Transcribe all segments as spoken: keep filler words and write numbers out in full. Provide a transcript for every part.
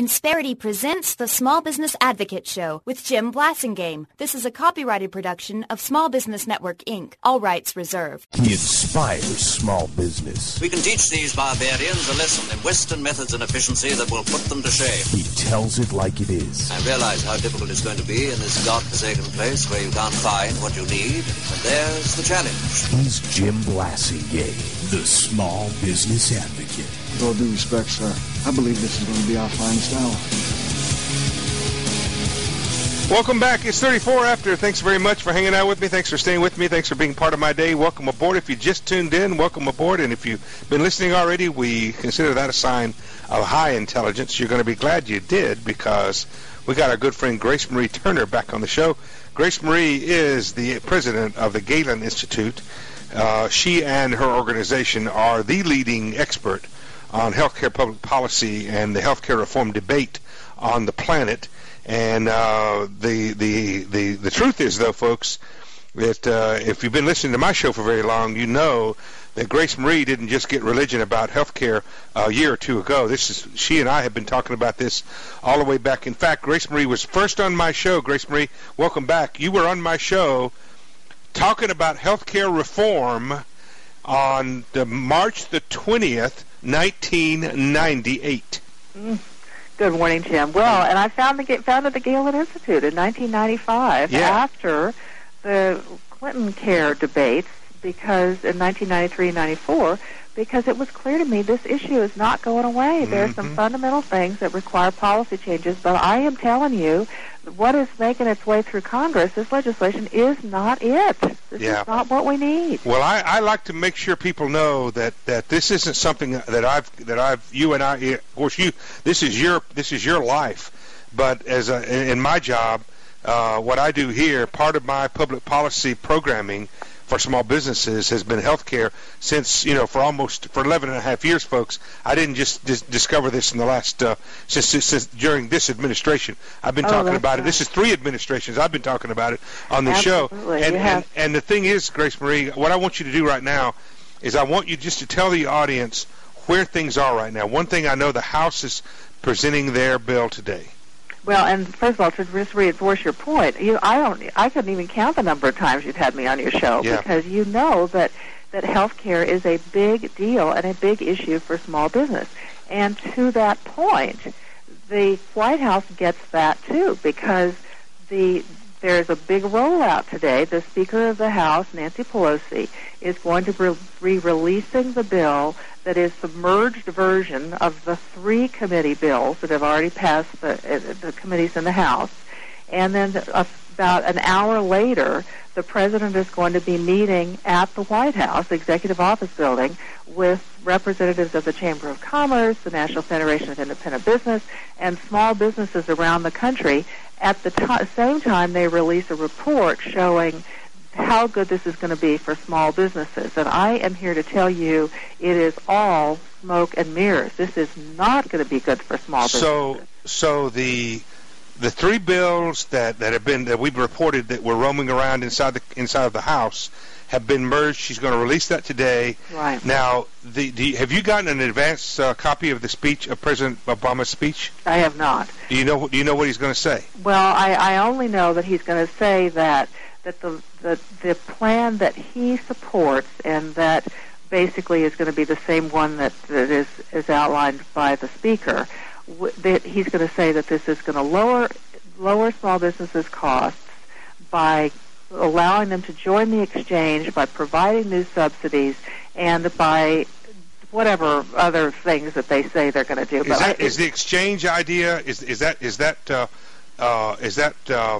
Insperity presents the Small Business Advocate Show with Jim Blasingame. This is a copyrighted production of Small Business Network, Incorporated. All rights reserved. He inspires small business. We can teach these barbarians a lesson in Western methods and efficiency that will put them to shame. He tells it like it is. I realize how difficult it's going to be in this godforsaken place where you can't find what you need, but there's the challenge. He's Jim Blasingame, the Small Business Advocate. With all due respect, sir, I believe this is going to be our finest hour. Welcome back. It's thirty-four after. Thanks very much for hanging out with me. Thanks for staying with me. Thanks for being part of my day. Welcome aboard. If you just tuned in, welcome aboard. And if you've been listening already, we consider that a sign of high intelligence. You're going to be glad you did, because we got our good friend Grace Marie Turner back on the show. Grace Marie is the president of the Galen Institute. Uh, she and her organization are the leading expert on healthcare public policy and the healthcare reform debate on the planet. And uh, the, the the the truth is, though, folks, that uh, if you've been listening to my show for very long, you know that Grace Marie didn't just get religion about healthcare a year or two ago. This is she and I have been talking about this all the way back. In fact, Grace Marie was first on my show. Grace Marie, welcome back. You were on my show talking about healthcare reform on the March the twentieth, nineteen ninety-eight. Mm. Good morning, Jim. Well, and I found the, founded the Galen Institute in nineteen ninety-five yeah. after the Clinton care debates, because in nineteen ninety-three and ninety-four, because it was clear to me this issue is not going away. Mm-hmm. There are some fundamental things that require policy changes, but I am telling you, what is making its way through Congress, this legislation is not it. This yeah. is not what we need. Well, I, I like to make sure people know that, that this isn't something that I've that I've you and I. Of course, you this is your this is your life, but as a, in my job, uh, what I do here, part of my public policy programming for small businesses has been healthcare since, you know, for almost, for eleven and a half years, folks. I didn't just dis- discover this in the last, uh, since, since during this administration. I've been oh, talking about right. it. This is three administrations. I've been talking about it on the Absolutely. show. And, you have- and, and the thing is, Grace Marie, what I want you to do right now is I want you just to tell the audience where things are right now. One thing I know, the House is presenting their bill today. Well, and first of all, to just reinforce your point, you, I don't, I couldn't even count the number of times you've had me on your show, yeah. because you know that that health care is a big deal and a big issue for small business. And to that point, the White House gets that too, because the there's a big rollout today. The Speaker of the House, Nancy Pelosi, is going to be releasing the bill that is the merged version of the three committee bills that have already passed the, uh, the committees in the House. And then about an hour later, the President is going to be meeting at the White House, the Executive Office Building, with representatives of the Chamber of Commerce, the National Federation of Independent Business, and small businesses around the country. At the t- same time, they release a report showing how good this is going to be for small businesses. And I am here to tell you it is all smoke and mirrors. This is not going to be good for small so, businesses. So the the three bills that, that have been that we've reported that were roaming around inside the inside of the House have been merged. She's going to release that today. Right. Now, the, the have you gotten an advance uh, copy of the speech of President Obama's speech? I have not. Do you know Do you know what he's going to say? Well, I, I only know that he's going to say that that the, the the plan that he supports, and that basically is going to be the same one that, that is is outlined by the Speaker. W- that he's going to say that this is going to lower lower small businesses' costs by allowing them to join the exchange, by providing new subsidies, and by whatever other things that they say they're going to do. Is, but that, I, is the exchange idea is is that is that uh, uh, is that uh,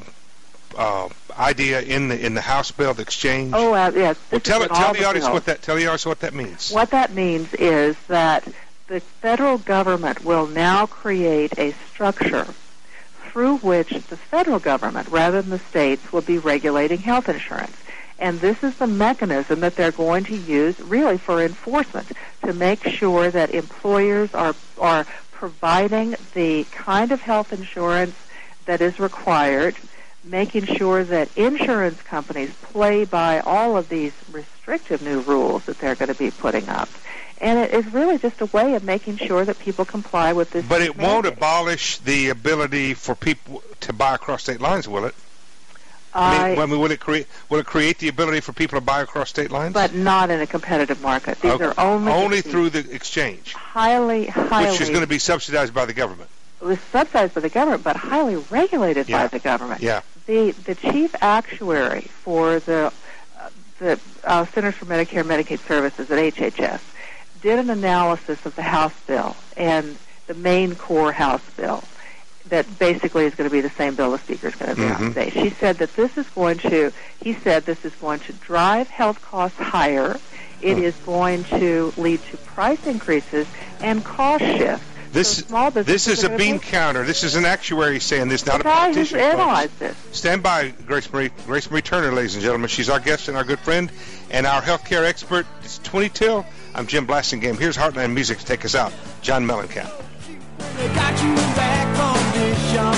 uh, idea in the in the House bill, the exchange? Oh, uh, yes. Well, tell it, tell the, the audience bills. what that tell the audience what that means. What that means is that the federal government will now create a structure through which the federal government, rather than the states, will be regulating health insurance. And this is the mechanism that they're going to use really for enforcement, to make sure that employers are are providing the kind of health insurance that is required, making sure that insurance companies play by all of these restrictive new rules that they're going to be putting up, And it is really just a way of making sure that people comply with this. But it won't mandate. abolish the ability for people to buy across state lines, will it? I, I mean, will it create will it create the ability for people to buy across state lines? but not in a competitive market. These Okay. are only only these through the exchange, highly, highly which is going to be subsidized by the government. it was subsidized by the government, but highly regulated Yeah. by the government. Yeah. The the chief actuary for the uh, the uh, Centers for Medicare and Medicaid Services at H H S did an analysis of the House bill and the main core House bill that basically is going to be the same bill the Speaker is going to be Mhm. on today. She said that this is going to, he said this is going to drive health costs higher. It is going to lead to price increases and cost shifts. This So small this businesses is are a gonna bean pay- counter. This is an actuary saying this, not The a guy who's politician. folks. analyzed this. Stand by, Grace Marie, Grace Marie Turner, ladies and gentlemen. She's our guest and our good friend, and our healthcare expert. It's twenty till. I'm Jim Blasingame. Here's Heartland Music to take us out. John Mellencamp. Got you back on this jump.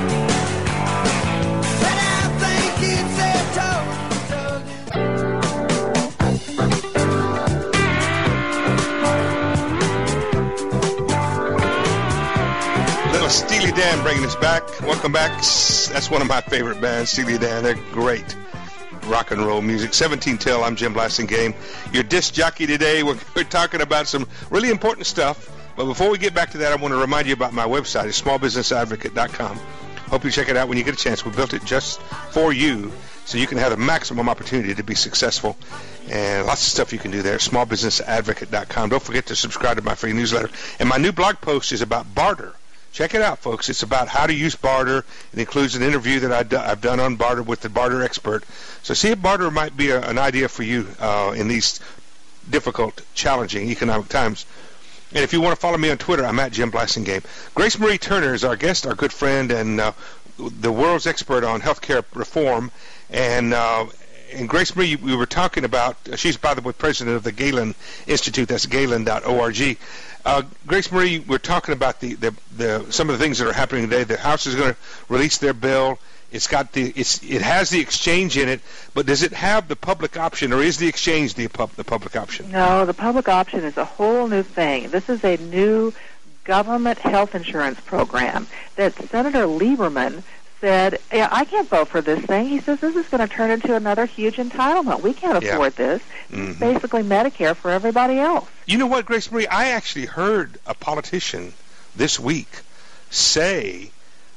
And I think it's a Little Steely Dan bringing us back. Welcome back. That's one of my favorite bands, Steely Dan. They're great rock and roll music. seventeen till. I'm Jim Blasingame. Your disc jockey today. We're, we're talking about some really important stuff. But before we get back to that, I want to remind you about my website. It's small business advocate dot com. Hope you check it out when you get a chance. We built it just for you so you can have the maximum opportunity to be successful. And lots of stuff you can do there. small business advocate dot com. Don't forget to subscribe to my free newsletter. And my new blog post is about barter. Check it out, folks. It's about how to use barter. It includes an interview that I've, do, I've done on barter with the barter expert. So see if barter might be a, an idea for you uh, in these difficult, challenging economic times. And if you want to follow me on Twitter, I'm at Jim Blasingame. Grace Marie Turner is our guest, our good friend, and uh, the world's expert on healthcare reform. And uh, and Grace Marie, we were talking about, uh, she's, by the way, president of the Galen Institute. That's galen dot org. Uh, Grace Marie, we're talking about the, the, the some of the things that are happening today. The House is going to release their bill. It's got the it's it has the exchange in it, but does it have the public option, or is the exchange the pub, the public option? No, the public option is a whole new thing. This is a new government health insurance program that Senator Lieberman said, yeah, I can't vote for this thing. He says this is going to turn into another huge entitlement. We can't Yeah. afford this. Mhm. It's basically Medicare for everybody else. You know what, Grace Marie? I actually heard a politician this week say,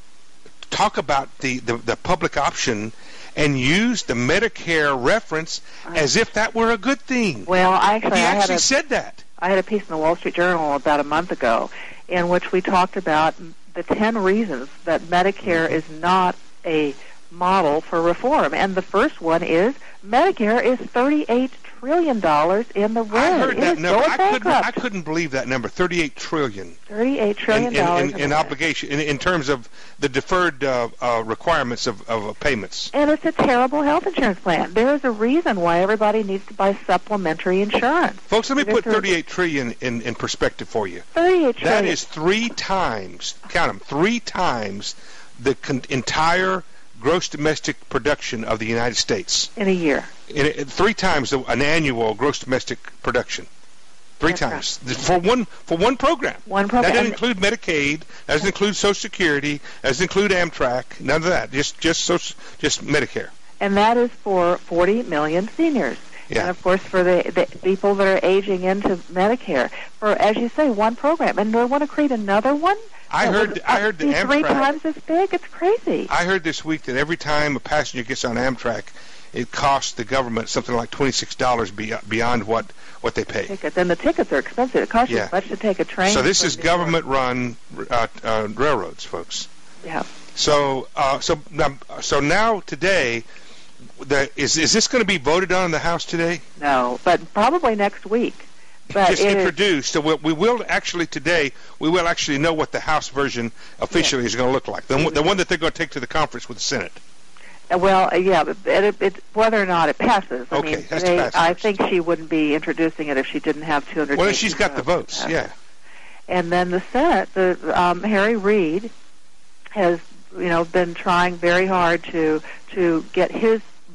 talk about the, the, the public option and use the Medicare reference as if that were a good thing. Well, actually, He I had actually a, said that. I had a piece in the Wall Street Journal about a month ago in which we talked about the ten reasons that Medicare is not a model for reform. And the first one is Medicare is thirty-eight trillion dollars in the red. I heard It that is number. going I couldn't, bankrupt. I couldn't believe that number, thirty-eight trillion thirty-eight trillion in, dollars in, in, in the red. obligation, in, in terms of the deferred uh, uh, requirements of, of uh, payments. And it's a terrible health insurance plan. There is a reason why everybody needs to buy supplementary insurance. Folks, let me There's put a- thirty-eight trillion in, in perspective for you. thirty-eight trillion. That is three times, count them, three times the con- entire gross domestic production of the United States. in a year. In, in, three times the, an annual gross domestic production. Three That's times for one for one program. One program. That doesn't include Medicaid. That doesn't include Social Security. That doesn't include Amtrak. None of that. Just just social, just Medicare. And that is for forty million seniors. Yeah. And, of course, for the, the people that are aging into Medicare. For, as you say, one program. And do I want to create another one? I that heard would I heard the be three Amtrak. times as big? It's crazy. I heard this week that every time a passenger gets on Amtrak, it costs the government something like twenty-six dollars be, beyond what, what they pay. Tickets. And the tickets are expensive. It costs you Yeah. as much to take a train. So this from is New York. government-run uh, uh, railroads, folks. Yeah. So uh, so now, so now today, the, is is this going to be voted on in the House today? No, but probably next week. But Just it is- introduced. So we, we will actually today we will actually know what the House version officially is going to look like. The, one- the one that they're going to take to the conference with the Senate. Uh, Well, uh, yeah, but it, it, it, whether or not it passes. I Okay, mean, has to they, pass I first. think she wouldn't be introducing it if she didn't have two hundred. Well, she's got the votes. Yeah. And then the Senate, the um, Harry Reid has, you know, been trying very hard to to get his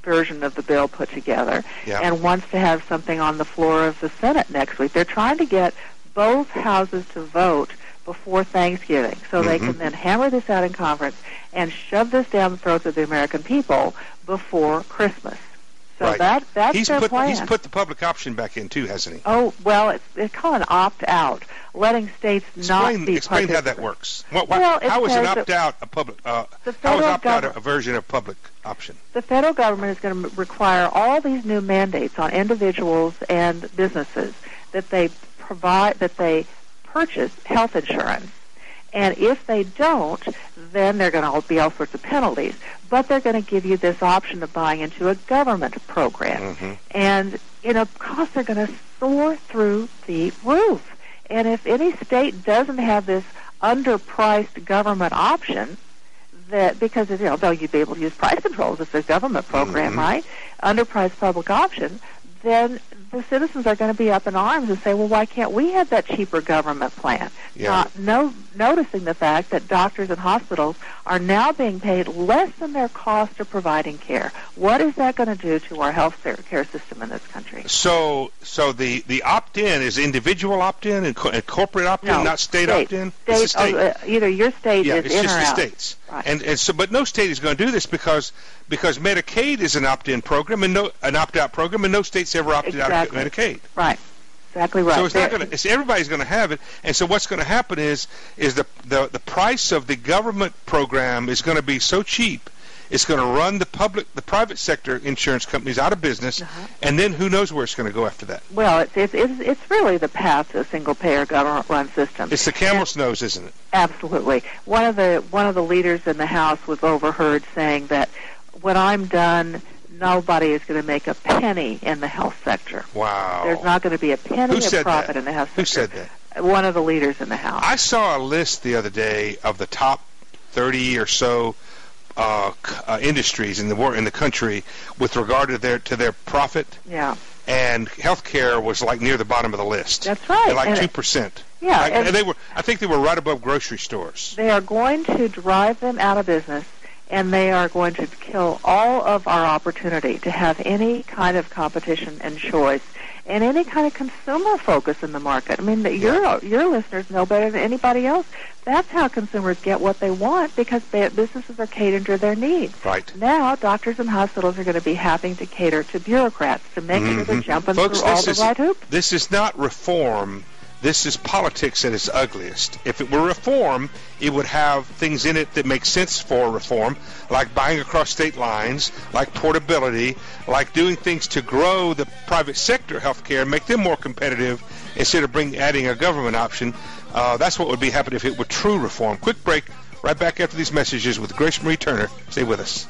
version of the bill put together Yeah. and wants to have something on the floor of the Senate next week. They're trying to get both houses to vote before Thanksgiving so Mm-hmm. they can then hammer this out in conference and shove this down the throats of the American people before Christmas. So Right. that that's He's their put plan. he's put the public option back in too, hasn't he? Oh, well, it's, it's called an opt-out, letting states Explain, not be explain how that participants. works. What, what, Well, it how is an says that opt-out a public? Uh, the how is federal opt-out a, government- a version of public option? The federal government is going to require all these new mandates on individuals and businesses that they provide, that they purchase health insurance. And if they don't, then they're going to be all sorts of penalties. But they're going to give you this option of buying into a government program. Mm-hmm. And, you know, costs are going to soar through the roof. And if any state doesn't have this underpriced government option, that because, you know, though you'd be able to use price controls, it's a government program, Mm-hmm. right? Underpriced public option, then the citizens are going to be up in arms and say, well, why can't we have that cheaper government plan? Yeah. Not no, noticing the fact that doctors and hospitals are now being paid less than their cost of providing care. What is that going to do to our health care system in this country? So, so the, the opt-in is individual opt-in and, co- and corporate opt-in, No, not state, state. opt-in. State, It's a state. oh, uh, either your state yeah, is it's in just or the out. states. Right. And and so, but no state is going to do this because because Medicaid is an opt-in program and no an opt-out program, and no state's ever opted Exactly. out of Medicaid. Right. Exactly right. So it's not There- going to. It's, everybody's going to have it, and so what's going to happen is is the, the the price of the government program is going to be so cheap, it's going to run the public, the private sector insurance companies out of business, Uh-huh. and then who knows where it's going to go after that? Well, it's, it's it's it's really the path to a single-payer government-run system. It's the camel's nose, isn't it? Absolutely. One of the one of the leaders in the House was overheard saying that when I'm done, nobody is going to make a penny in the health sector. Wow. There's not going to be a penny Who of said profit that? in the health Who sector. said that? One of the leaders in the House. I saw a list the other day of the top thirty or so uh, c- uh, industries in the war in the country with regard to their to their profit, Yeah. and healthcare was like near the bottom of the list. That's right. They're like And- two percent. Yeah, Like, and- and they were. I think they were right above grocery stores. They are going to drive them out of business, and they are going to kill all of our opportunity to have any kind of competition and choice and any kind of consumer focus in the market. I mean, that your your listeners know better than anybody else. That's how consumers get what they want because they, businesses are catering to their needs. Right. Now, doctors and hospitals are going to be having to cater to bureaucrats to make sure they're jumping Folks, through all this the is right hoops. this is not reform. This is politics at its ugliest. If it were reform, it would have things in it that make sense for reform, like buying across state lines, like portability, like doing things to grow the private sector healthcare, make them more competitive instead of bring adding a government option. Uh, that's what would be happening if it were true reform. Quick break. Right back after these messages with Grace Marie Turner. Stay with us.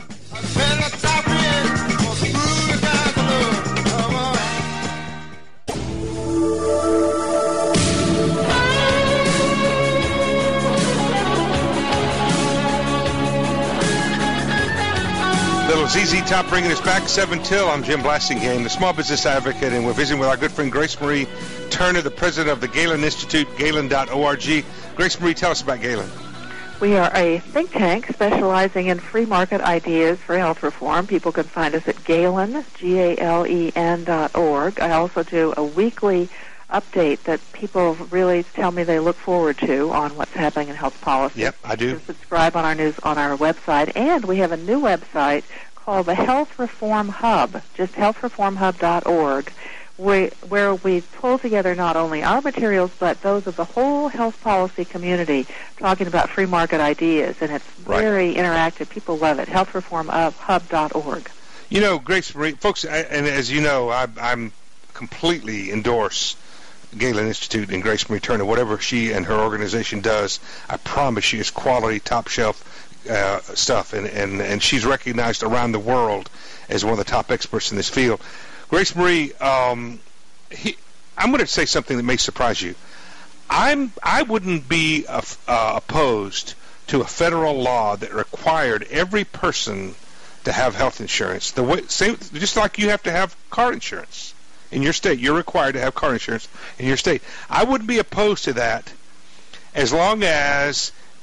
Little Z Z Top bringing us back, seven till. I'm Jim Blasingame, the Small Business Advocate, and we're visiting with our good friend Grace Marie Turner, the president of the Galen Institute, galen dot org. Grace Marie, tell us about Galen. We are a think tank specializing in free market ideas for health reform. People can find us at Galen, G A L E N dot org. I also do a weekly update that people really tell me they look forward to on what's happening in health policy. Yep, I do. You can subscribe on our news on our website, and we have a new website called the Health Reform Hub, just health reform hub dot org, where, where we pull together not only our materials but those of the whole health policy community talking about free market ideas, and it's Right. very interactive. People love it, health reform hub dot org. You know, Grace Marie, folks, I, and as you know, I, I'm completely endorse Galen Institute and Grace Marie Turner. Whatever she and her organization does, I promise you it's quality, top shelf uh, stuff, and, and, and she's recognized around the world as one of the top experts in this field. Grace Marie, um, he, I'm going to say something that may surprise you. I'm I wouldn't be uh, uh, opposed to a federal law that required every person to have health insurance. The way, same, just like you have to have car insurance in your state. You're required to have car insurance in your state. I wouldn't be opposed to that as long as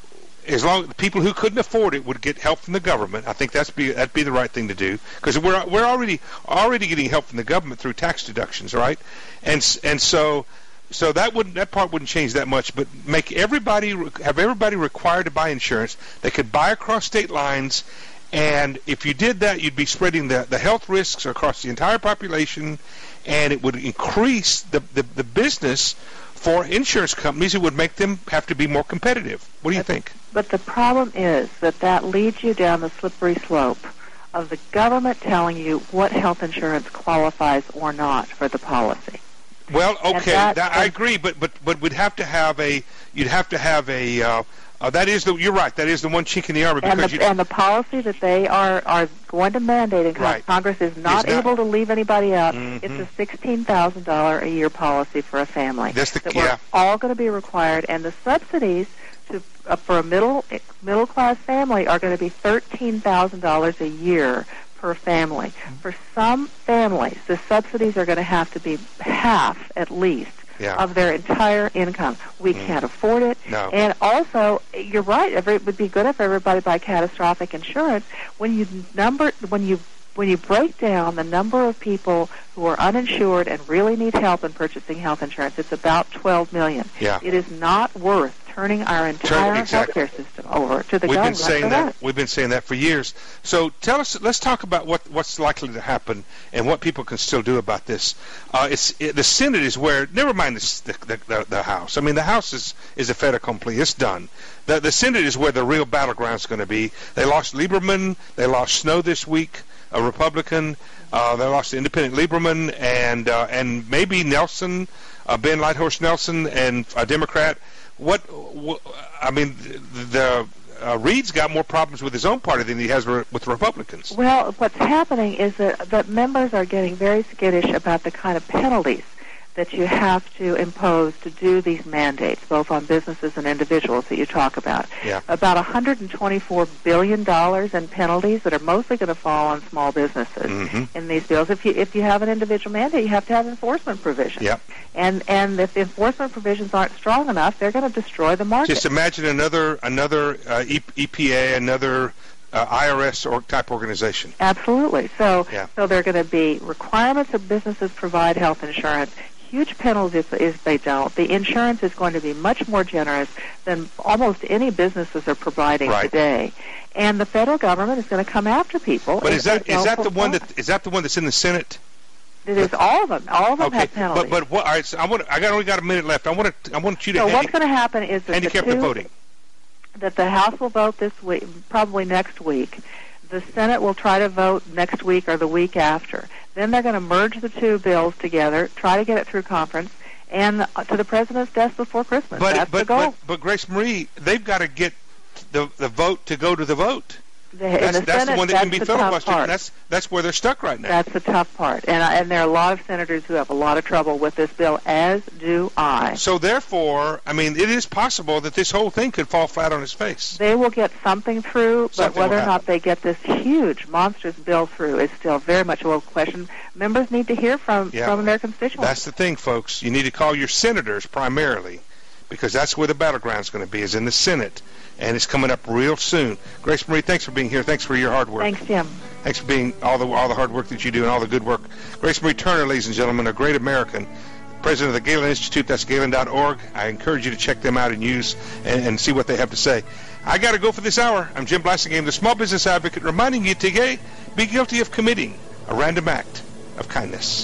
as long the people who couldn't afford it would get help from the government. I think that's be that'd be the right thing to do, because we're we're already already getting help from the government through tax deductions, right? And and so so that wouldn't that part wouldn't change that much, but make everybody have everybody required to buy insurance. They could buy across state lines. And if you did that, you'd be spreading the, the health risks across the entire population, and it would increase the, the, the business for insurance companies. It would make them have to be more competitive. What do you think? But the problem is that that leads you down the slippery slope of the government telling you what health insurance qualifies or not for the policy. Well, okay, that, that, I agree, but but but we'd have to have a you'd have to have a. Uh, Uh, that is the. You're right. That is the one chink in the armor. Because and, the, you, and the policy that they are, are going to mandate, and right. Congress is not, not able to leave anybody out. Mm-hmm. It's a sixteen thousand dollars a year policy for a family. That's the that yeah. we're all going to be required, and the subsidies to uh, for a middle middle class family are going to be thirteen thousand dollars a year per family. Mm-hmm. For some families, the subsidies are going to have to be half at least. Yeah. Of their entire income. We mm. can't afford it. No. And also, you're right, every, it would be good if everybody buy catastrophic insurance. When you number, when you when you break down the number of people who are uninsured and really need help in purchasing health insurance, it's about twelve million. Yeah. It is not worth turning our entire Turn, exactly. healthcare system over to the We've government. Been saying for that, that. We've been saying that for years. So tell us. Let's talk about what, what's likely to happen and what people can still do about this. Uh, it's it, the Senate is where. Never mind the, the, the the House. I mean, the House is is a fait accompli. It's done. The the Senate is where the real battleground is going to be. They lost Lieberman. They lost Snow this week, a Republican. Uh, they lost the independent Lieberman and uh, and maybe Nelson, uh, Ben Lighthorse Nelson, and a Democrat. What, what I mean, the uh, Reed's got more problems with his own party than he has re- with Republicans. Well, what's happening is that, that members are getting very skittish about the kind of penalties that you have to impose to do these mandates, both on businesses and individuals that you talk about. Yeah. About one hundred twenty-four billion dollars in penalties that are mostly going to fall on small businesses mm-hmm. in these bills. If you if you have an individual mandate, you have to have enforcement provisions. Yeah. And and if the enforcement provisions aren't strong enough, they're going to destroy the market. Just imagine another another uh, E P A, another uh, I R S or type organization. Absolutely. So yeah. so there are going to be requirements that businesses provide health insurance. Huge penalties if, if they don't. The insurance is going to be much more generous than almost any businesses are providing right. today, and the federal government is going to come after people. But is that is that the one that is that the one that's in the Senate? It is all of them. All of them okay. have penalties. But but what? All right. So I want. I got only got a minute left. I want to. I want you to. So handi- what's going to happen is that handicap the, two, the voting. That the House will vote this week, probably next week. The Senate will try to vote next week or the week after. Then they're going to merge the two bills together, try to get it through conference, and to the president's desk before Christmas. But, That's but, the goal. But, but Grace Marie, they've got to get the the vote to go to the vote. The, that's the that's Senate, the one that that's can be the filibustered. And that's that's where they're stuck right now. That's the tough part, and I, and there are a lot of senators who have a lot of trouble with this bill, as do I. So therefore, I mean, it is possible that this whole thing could fall flat on its face. They will get something through, but something whether or happen. not they get this huge, monstrous bill through is still very much a little question. Members need to hear from yeah. from their constituents. That's the thing, folks. You need to call your senators primarily, because that's where the battleground is going to be, is in the Senate. And it's coming up real soon. Grace Marie, thanks for being here. Thanks for your hard work. Thanks, Jim. Thanks for being all the all the hard work that you do and all the good work. Grace Marie Turner, ladies and gentlemen, a great American, president of the Galen Institute. That's galen dot org. I encourage you to check them out and use and, and see what they have to say. I got to go for this hour. I'm Jim Blasingame, the Small Business Advocate, reminding you today, be guilty of committing a random act of kindness.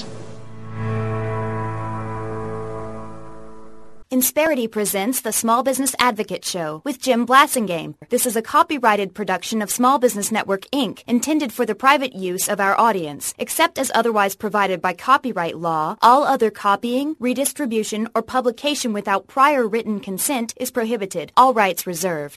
Insperity presents the Small Business Advocate Show with Jim Blasingame. This is a copyrighted production of Small Business Network, Incorporated, intended for the private use of our audience. Except as otherwise provided by copyright law, all other copying, redistribution, or publication without prior written consent is prohibited. All rights reserved.